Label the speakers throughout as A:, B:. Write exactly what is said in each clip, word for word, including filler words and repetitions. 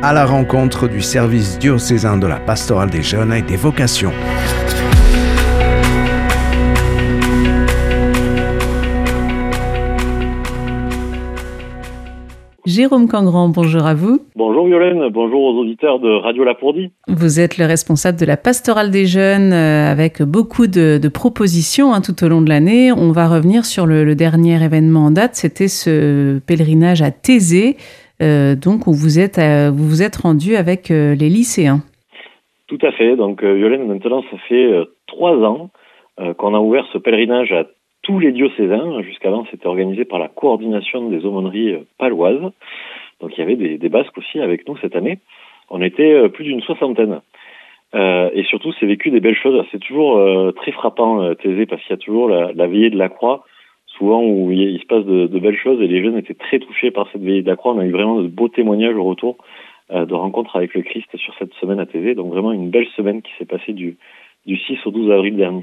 A: à la rencontre du service diocésain de la pastorale des jeunes et des vocations.
B: Jérôme Cangrand, bonjour à vous.
C: Bonjour Violaine, bonjour aux auditeurs de Radio Lapourdie.
B: Vous êtes le responsable de la pastorale des jeunes euh, avec beaucoup de, de propositions hein, tout au long de l'année. On va revenir sur le, le dernier événement en date, c'était ce pèlerinage à Thésée, euh, donc où vous êtes, euh, vous vous êtes rendu avec euh, les lycéens.
C: Tout à fait, donc euh, Violaine, maintenant ça fait euh, trois ans euh, qu'on a ouvert ce pèlerinage à tous les diocésains. Jusqu'avant, c'était organisé par la coordination des aumôneries paloises. Donc, il y avait des, des Basques aussi avec nous cette année. On était plus d'une soixantaine. Euh, et surtout, c'est vécu des belles choses. C'est toujours euh, très frappant, euh, Thésée, parce qu'il y a toujours la, la veillée de la croix, souvent où il, il se passe de, de belles choses. Et les jeunes étaient très touchés par cette veillée de la croix. On a eu vraiment de beaux témoignages au retour euh, de rencontres avec le Christ sur cette semaine à Thésée. Donc, vraiment une belle semaine qui s'est passée du, du six au douze avril dernier.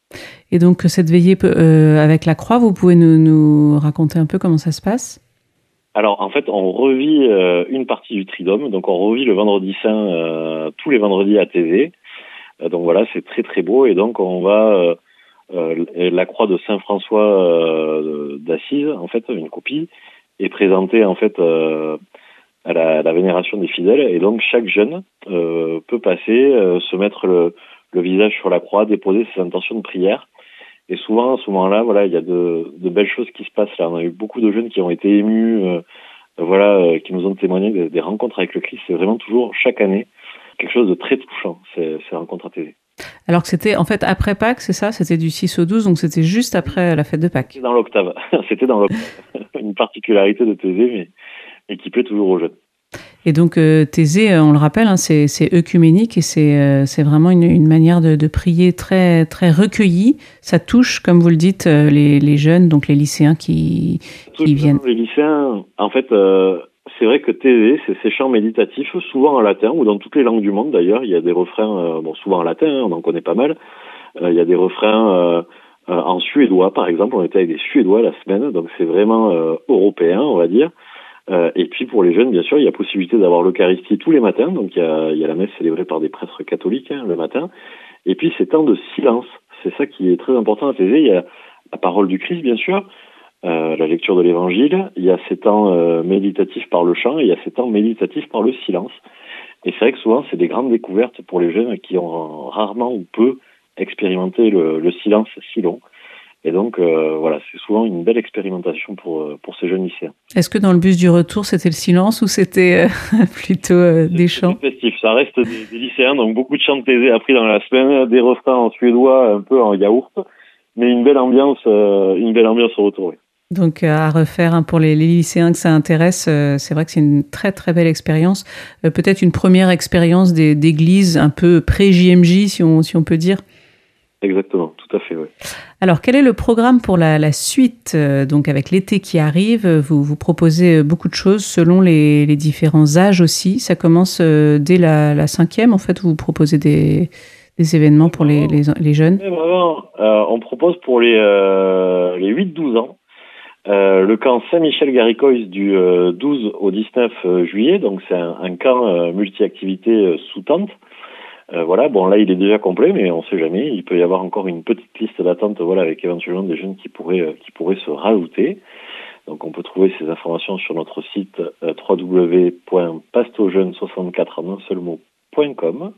B: Et donc, cette veillée euh, avec la croix, vous pouvez nous, nous raconter un peu comment ça se passe ?
C: Alors, en fait, on revit euh, une partie du Triduum. Donc, on revit le vendredi saint euh, tous les vendredis à Thésée. Euh, donc, voilà, c'est très, très beau. Et donc, on va... Euh, euh, la croix de Saint François euh, d'Assise, en fait, une copie, est présentée, en fait, euh, à, la, à la vénération des fidèles. Et donc, chaque jeune euh, peut passer, euh, se mettre le... le visage sur la croix, déposer ses intentions de prière. Et souvent, à ce moment-là, voilà, il y a de, de belles choses qui se passent là. On a eu beaucoup de jeunes qui ont été émus, euh, voilà, euh, qui nous ont témoigné des, des rencontres avec le Christ. C'est vraiment toujours, chaque année, quelque chose de très touchant, ces, ces rencontres à Thésée.
B: Alors que c'était, en fait, après Pâques, c'est ça ? C'était du six au douze, donc c'était juste après la fête de Pâques.
C: C'était dans l'octave. C'était dans l'octave. Une particularité de Thésée, mais, mais qui plaît toujours aux jeunes.
B: Et donc euh, Thésée, on le rappelle, hein, c'est, c'est œcuménique et c'est, euh, c'est vraiment une, une manière de, de prier très, très recueillie. Ça touche, comme vous le dites, euh, les, les jeunes, donc les lycéens qui, qui viennent.
C: Les lycéens, en fait, euh, c'est vrai que Thésée, c'est ces chants méditatifs, souvent en latin, ou dans toutes les langues du monde d'ailleurs. Il y a des refrains, euh, bon, souvent en latin, hein, on en connaît pas mal. Euh, il y a des refrains euh, euh, en suédois, par exemple. On était avec des Suédois la semaine, donc c'est vraiment euh, européen, on va dire. Euh, et puis pour les jeunes, bien sûr, il y a possibilité d'avoir l'Eucharistie tous les matins. Donc il y a, il y a la messe célébrée par des prêtres catholiques hein, le matin. Et puis ces temps de silence, c'est ça qui est très important à Thésée. Il y a la parole du Christ, bien sûr, euh, la lecture de l'Évangile. Il y a ces temps euh, méditatifs par le chant et il y a ces temps méditatifs par le silence. Et c'est vrai que souvent, c'est des grandes découvertes pour les jeunes qui ont rarement ou peu expérimenté le, le silence si long. Et donc, euh, voilà, c'est souvent une belle expérimentation pour, pour ces jeunes lycéens.
B: Est-ce que dans le bus du retour, c'était le silence ou c'était euh, plutôt euh, des chants ?
C: C'est festif, ça reste des, des lycéens, donc beaucoup de chants de Thésée appris dans la semaine, des refrains en suédois, un peu en yaourt, mais une belle ambiance, euh, une belle ambiance au retour, oui.
B: Donc à refaire hein, pour les, les lycéens que ça intéresse, euh, c'est vrai que c'est une très très belle expérience. Euh, peut-être une première expérience des, d'église un peu pré-J M J, si on, si on peut dire.
C: Exactement, tout à fait, oui.
B: Alors, quel est le programme pour la, la suite euh, donc avec l'été qui arrive, vous, vous proposez beaucoup de choses selon les, les différents âges aussi. Ça commence euh, dès la, la cinquième, en fait, vous proposez des, des événements pour les, les, les jeunes.
C: Oui, vraiment, euh, on propose pour les, euh, les huit douze ans euh, le camp Saint-Michel-Garicois du euh, douze au dix-neuf juillet. Donc, c'est un, un camp euh, multi-activités euh, sous tente. Euh, voilà, bon là il est déjà complet, mais on sait jamais, il peut y avoir encore une petite liste d'attente, voilà, avec éventuellement des jeunes qui pourraient euh, qui pourraient se rajouter. Donc on peut trouver ces informations sur notre site euh, w w w point pastojeunes soixante-quatre en un seul mot point com.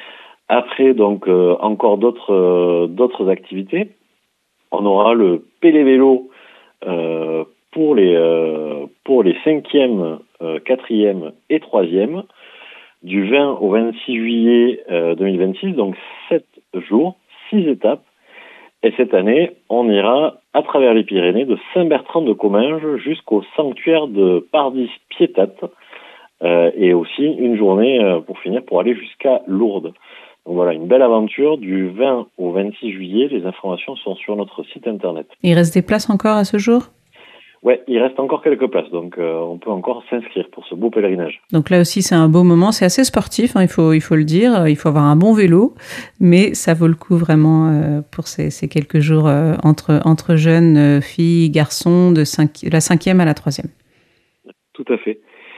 C: Après donc euh, encore d'autres euh, d'autres activités. On aura le Pélévélo euh, pour les euh, pour les cinquième, euh, quatrième et troisième. Du vingt au vingt-six juillet euh, deux mille vingt-six, donc sept jours, six étapes. Et cette année, on ira à travers les Pyrénées de Saint-Bertrand-de-Comminges jusqu'au sanctuaire de Pardis-Piétat. Euh, et aussi une journée euh, pour finir pour aller jusqu'à Lourdes. Donc voilà, une belle aventure du vingt au vingt-six juillet. Les informations sont sur notre site internet.
B: Il reste des places encore à ce jour ?
C: Ouais, il reste encore quelques places, donc euh, on peut encore s'inscrire pour ce beau pèlerinage.
B: Donc là aussi, c'est un beau moment, c'est assez sportif, hein, il faut il faut le dire, il faut avoir un bon vélo, mais ça vaut le coup vraiment euh, pour ces, ces quelques jours euh, entre entre jeunes euh, filles, garçons, de cinq, la cinquième à la troisième.
C: Tout à fait.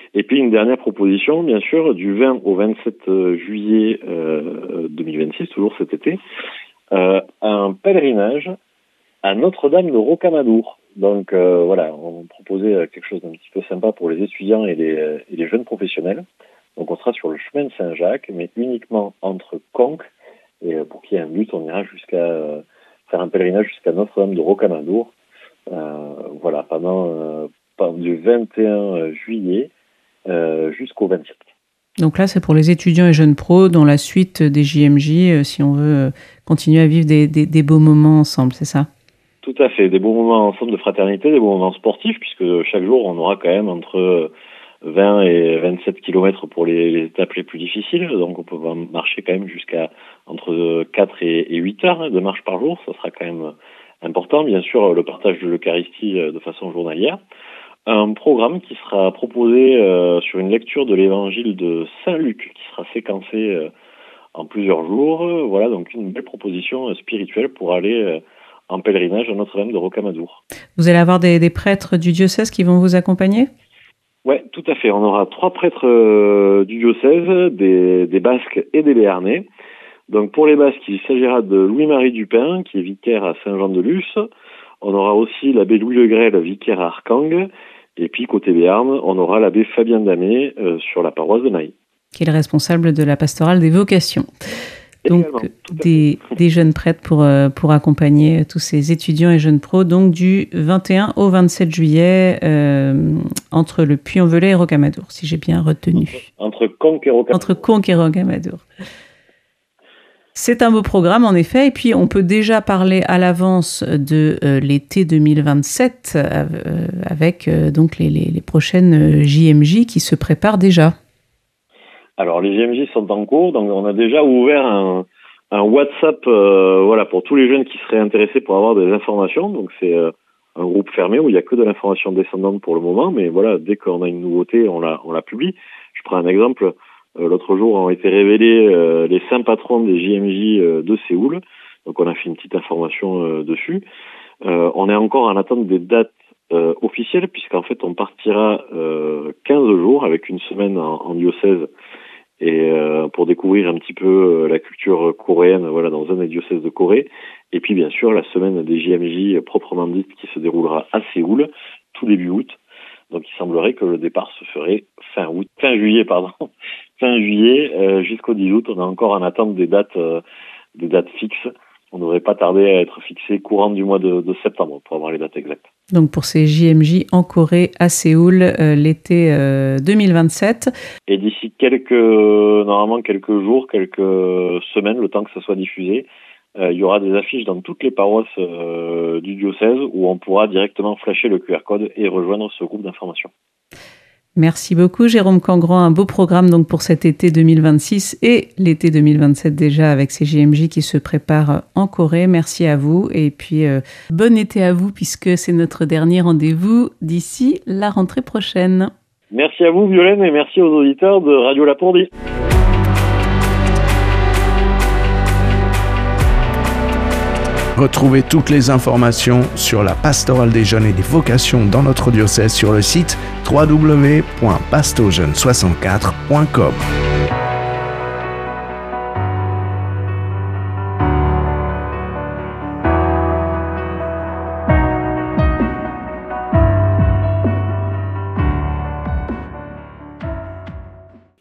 C: Et puis une dernière proposition, bien sûr, du vingt au vingt-sept juillet euh, deux mille vingt-six, toujours cet été, euh, un pèlerinage à Notre-Dame de Rocamadour. Donc euh, voilà, on proposait quelque chose d'un petit peu sympa pour les étudiants et les, et les jeunes professionnels. Donc on sera sur le chemin de Saint-Jacques, mais uniquement entre Conques, et pour qu'il y ait un but, on ira jusqu'à euh, faire un pèlerinage jusqu'à Notre-Dame de Rocamadour. Euh, voilà, pendant, euh, pendant du vingt et un juillet euh, jusqu'au vingt-sept.
B: Donc là, c'est pour les étudiants et jeunes pros dans la suite des J M J, euh, si on veut euh, continuer à vivre des, des, des beaux moments ensemble, c'est ça?
C: Tout à fait, des beaux moments ensemble de fraternité, des beaux moments sportifs, puisque chaque jour, on aura quand même entre vingt et vingt-sept kilomètres pour les, les étapes les plus difficiles. Donc on peut marcher quand même jusqu'à entre quatre et huit heures de marche par jour. Ça sera quand même important. Bien sûr, le partage de l'Eucharistie de façon journalière. Un programme qui sera proposé euh, sur une lecture de l'évangile de Saint-Luc, qui sera séquencé euh, en plusieurs jours. Voilà, donc une belle proposition spirituelle pour aller euh, en pèlerinage à Notre-Dame de Rocamadour.
B: Vous allez avoir des, des prêtres du diocèse qui vont vous accompagner ?
C: Oui, tout à fait. On aura trois prêtres euh, du diocèse, des, des Basques et des Béarnais. Donc pour les Basques, il s'agira de Louis-Marie Dupin, qui est vicaire à Saint-Jean-de-Luz. On aura aussi l'abbé Louis Le Grel, vicaire à Arcang. Et puis côté Béarn, on aura l'abbé Fabien Damé euh, sur la paroisse de Naï.
B: Qui est le responsable de la pastorale des vocations. Donc des, des jeunes prêtres pour, pour accompagner tous ces étudiants et jeunes pros, donc du vingt et un au vingt-sept juillet, euh, entre le Puy-en-Velay et Rocamadour, si j'ai bien retenu.
C: Entre, entre Conques et Rocamadour.
B: Entre Conques et Rocamadour. C'est un beau programme, en effet, et puis on peut déjà parler à l'avance de euh, l'été deux mille vingt-sept, euh, avec euh, donc les, les, les prochaines J M J qui se préparent déjà.
C: Alors les J M J sont en cours, donc on a déjà ouvert un, un WhatsApp euh, voilà, pour tous les jeunes qui seraient intéressés pour avoir des informations. Donc c'est euh, un groupe fermé où il n'y a que de l'information descendante pour le moment, mais voilà, dès qu'on a une nouveauté, on la, on la publie. Je prends un exemple. Euh, l'autre jour ont été révélés euh, les saints patrons des J M J euh, de Séoul. Donc on a fait une petite information euh, dessus. Euh, on est encore en attente des dates euh, officielles, puisqu'en fait on partira euh, quinze jours avec une semaine en, en diocèse et euh, pour découvrir un petit peu euh, la culture coréenne, voilà, dans un des diocèses de Corée. Et puis bien sûr la semaine des J M J proprement dite qui se déroulera à Séoul tout début août. Donc il semblerait que le départ se ferait fin août, fin juillet pardon, fin juillet euh, jusqu'au dix août. On est encore en attente des dates, euh, des dates fixes. On ne devrait pas tarder à être fixé courant du mois de, de septembre pour avoir les dates exactes.
B: Donc pour ces J M J en Corée, à Séoul, euh, l'été euh, deux mille vingt-sept.
C: Et d'ici quelques, normalement quelques jours, quelques semaines, le temps que ça soit diffusé, euh, il y aura des affiches dans toutes les paroisses euh, du diocèse où on pourra directement flasher le Q R code et rejoindre ce groupe d'information.
B: Merci beaucoup Jérôme Cangran, un beau programme donc pour cet été deux mille vingt-six et l'été deux mille vingt-sept déjà avec ces J M J qui se préparent en Corée. Merci à vous et puis euh, bon été à vous puisque c'est notre dernier rendez-vous d'ici la rentrée prochaine.
C: Merci à vous Violaine et merci aux auditeurs de Radio Lapourdie.
A: Retrouvez toutes les informations sur la pastorale des jeunes et des vocations dans notre diocèse sur le site w w w point pasto jeunes soixante-quatre point com.